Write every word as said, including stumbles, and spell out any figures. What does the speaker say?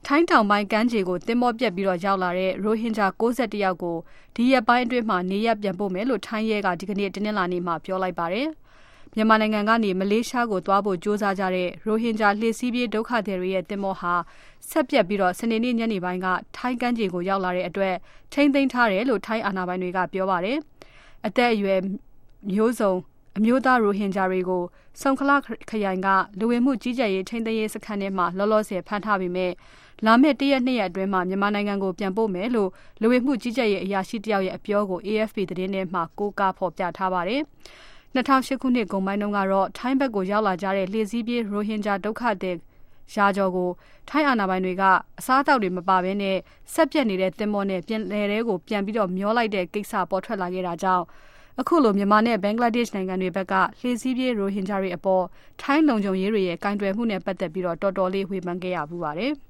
ထိုင်းတောင်ပိုင်းကမ်းခြေကိုသင်္ဘောပြက်ပြီးတော့ရောက်လာတဲ့ရိုဟင်ဂျာ၉၁ယောက်ကိုဒီရက်ပိုင်းအတွင်းမှာနေရပ်ပြန်ပို့မယ်လို့ထိုင်းရဲကဒီကနေ့တနင်္လာနေ့မှာပြောလိုက်ပါတယ်။မြန်မာနိုင်ငံကနေမလေးရှားကိုသွားဖို့ကြိုးစားကြတဲ့ရိုဟင်ဂျာလှေစီးပြေးဒုက္ခသည်တွေရဲ့သင်္ဘောဟာဆက်ပြက်ပြီးတော့စနေနေ့ညနေပိုင်းကထိုင်းကမ်းခြေကိုရောက်လာတဲ့အတွက်ထိမ့်သိမ်းထားတယ်လို့ထိုင်းအာဏာပိုင်တွေကပြောပါတယ်။အသက်အရွယ်မျိုးစုံအမျိုးသားရိုဟင်ဂျာတွေကိုဆုံခလခရိုင်ကလူဝင်မှုကြီးကြပ်ရေးထိန်းသိမ်းရေးစခန်းထဲမှာလောလောဆယ်ဖမ်းထားပြီးမြဲလာမယ့်တရက်နှစ်ရက်အတွင်းမှာမြန်မာနိုင်ငံကိုပြန်ပို့မယ်လို့လူဝင်မှုကြီးကြပ်ရေးအရာရှိတယောက်ရဲ့အပြောကို A F P သတင်းထဲမှာကိုးကားဖော်ပြထားပါတယ်။၂၀၀၈ခုနှစ်ကုန်ပိုင်းတုန်းကတော့ထိုင်းဘက်ကိုရောက်လာကြတဲ့လှေစီးပြေးရိုဟင်ဂျာဒုက္ခသည်ရာကျော်ကိုထိုင်းအာဏာပိုင်တွေကအစားအသောက်တွေမပါဘဲနဲ့ဆက်ပြက်နေတဲ့သင်္ဘောနဲ့ပြင်လယ်ထဲကိုပြန်ပြီးတော့မျောလိုက်တဲ့ကိစ္စပေါ်ထွက်လာခဲ့တာကြောင့်အခုလိုမြန်မာနဲ့ဘင်္ဂလားဒေ့ရှ်နိုင်ငံတွေဘက်ကလှေစီးပြေးရိုဟင်ဂျာတွေအပေါ်ထိုင်းလုံခြုံရေးတွေရဲ့ကင်တွယ်မှုနဲ့ပတ်သက်ပြီးတော့တော်တော်လေးဝေဖန်ခဲ့ရပူပါတယ်။